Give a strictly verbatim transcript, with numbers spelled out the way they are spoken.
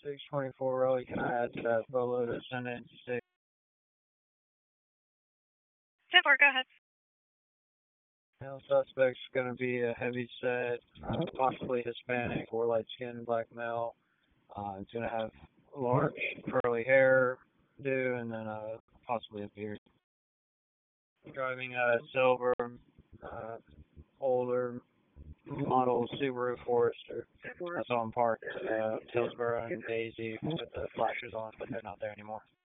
six twenty-four Rolly, can I add to that photo to send it to six? ten four, go ahead. Male suspect's going to be a heavy set, uh, possibly Hispanic or light skinned black male. Uh, it's going to have large curly hair, do, and then uh, possibly a beard. Driving a silver, uh, older model Subaru Forester. That's on park at uh, Hillsborough and Daisy with the flashers on, but they're not there anymore.